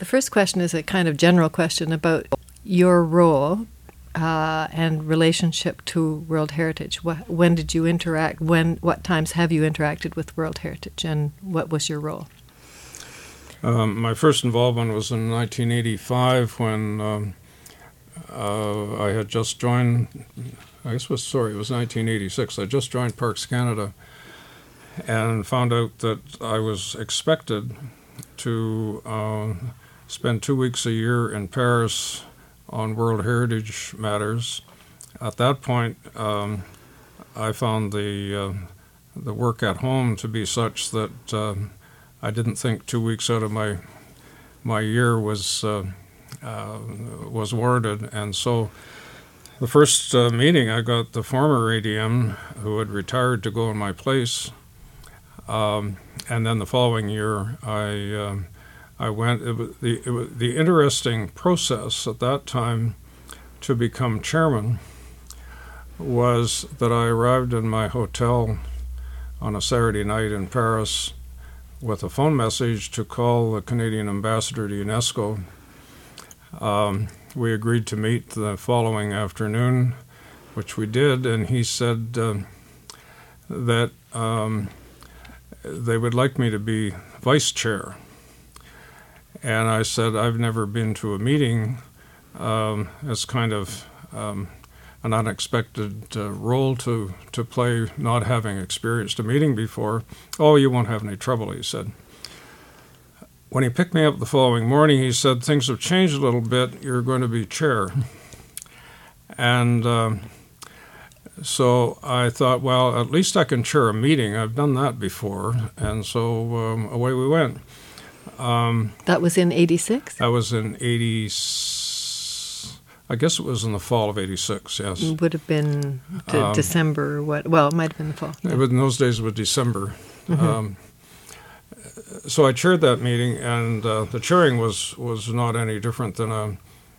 The first question is a kind of general question about your role and relationship to World Heritage. When did you interact? What times have you interacted with World Heritage, and what was your role? My first involvement was in 1985 when I had just joined. I guess it was 1986. I just joined Parks Canada and found out that I was expected to spend 2 weeks a year in Paris on World Heritage matters. At that point, I found the work at home to be such that I didn't think 2 weeks out of my year was warranted, and so the first meeting I got the former ADM who had retired to go in my place, and then the following year I went. It was the interesting process at that time to become chairman was that I arrived in my hotel on a Saturday night in Paris with a phone message to call the Canadian ambassador to UNESCO. We agreed to meet the following afternoon, which we did, and he said that they would like me to be vice chair. And I said, I've never been to a meeting. It's kind of an unexpected role to play, not having experienced a meeting before. Oh, you won't have any trouble, he said. When he picked me up the following morning, he said, things have changed a little bit. You're going to be chair. And so I thought, well, at least I can chair a meeting. I've done that before. And so away we went. That was in 86? That was in 80. I guess it was in the fall of 86, yes. It would have been December or what? Well, it might have been the fall. Yeah. In those days it was December. Mm-hmm. So I chaired that meeting, and the chairing was not any different than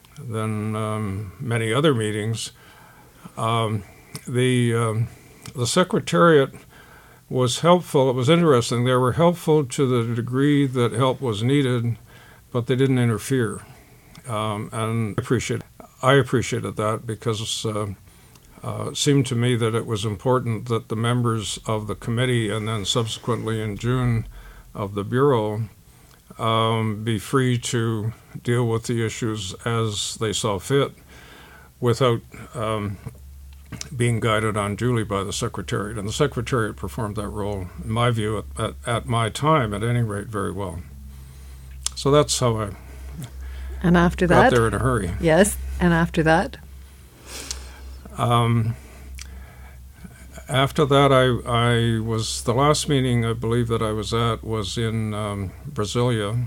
many other meetings. The Secretariat was helpful. It was interesting. They were helpful to the degree that help was needed, but they didn't interfere. And I appreciated that because it seemed to me that it was important that the members of the committee and then subsequently in June of the Bureau be free to deal with the issues as they saw fit without being guided unduly by the Secretariat. And the Secretariat performed that role, in my view, at my time, at any rate, very well. So that's how I and after that, got there in a hurry. Yes, and after that? After that, I was, the last meeting I believe that I was at was in Brasilia,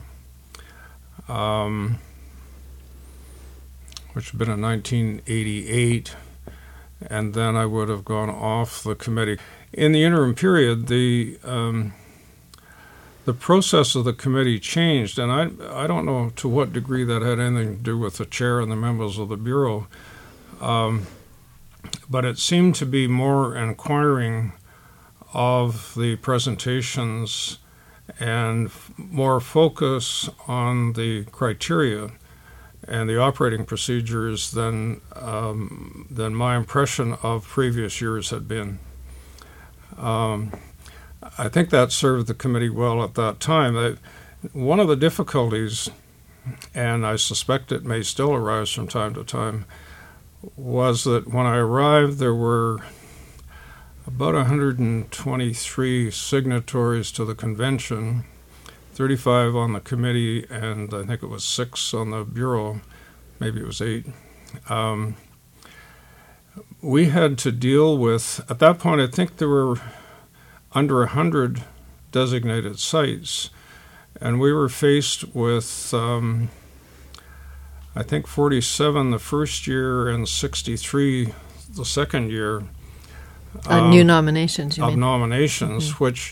which had been in 1988, and then I would have gone off the committee. In the interim period, the process of the committee changed, and I don't know to what degree that had anything to do with the chair and the members of the Bureau, but it seemed to be more inquiring of the presentations and more focus on the criteria and the operating procedures than my impression of previous years had been. I think that served the committee well at that time. One of the difficulties, and I suspect it may still arise from time to time, was that when I arrived there were about 123 signatories to the convention, 35 on the committee, and I think it was 6 on the Bureau, maybe it was 8. We had to deal with, at that point I think there were under 100 designated sites, and we were faced with I think 47 the first year and 63 the second year. New nominations, you mean? Of nominations, mm-hmm. Which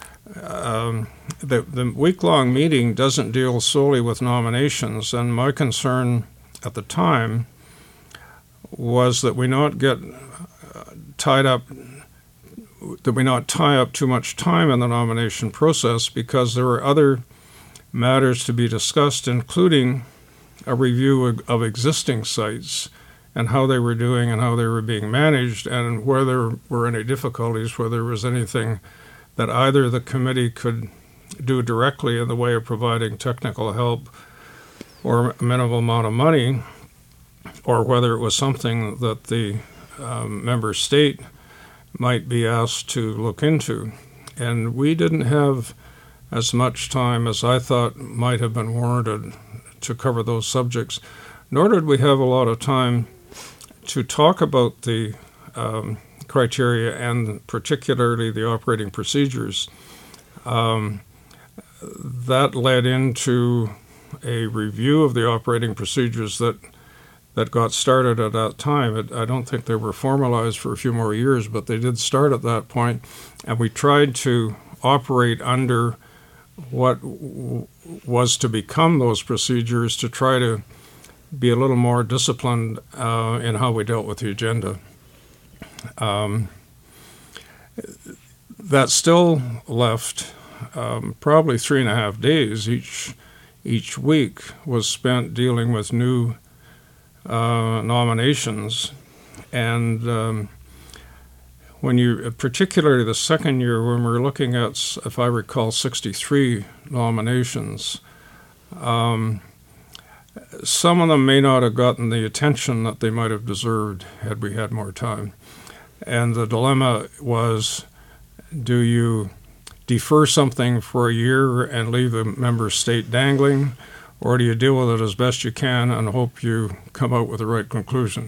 the week-long meeting doesn't deal solely with nominations, and my concern at the time was that we not get tied up, that we not tie up too much time in the nomination process, because there were other matters to be discussed, including a review of existing sites and how they were doing and how they were being managed, and where there were any difficulties, whether there was anything that either the committee could do directly in the way of providing technical help or a minimal amount of money, or whether it was something that the member state might be asked to look into. And we didn't have as much time as I thought might have been warranted to cover those subjects, nor did we have a lot of time to talk about the criteria and particularly the operating procedures. That led into a review of the operating procedures that got started at that time. I don't think they were formalized for a few more years, but they did start at that point, and we tried to operate under what was to become those procedures to try to be a little more disciplined in how we dealt with the agenda. That still left probably 3.5 days each week was spent dealing with new nominations. And when you, particularly the second year, when we were looking at, if I recall, 63 nominations, some of them may not have gotten the attention that they might have deserved had we had more time. And the dilemma was, do you defer something for a year and leave the member state dangling, or do you deal with it as best you can and hope you come out with the right conclusion?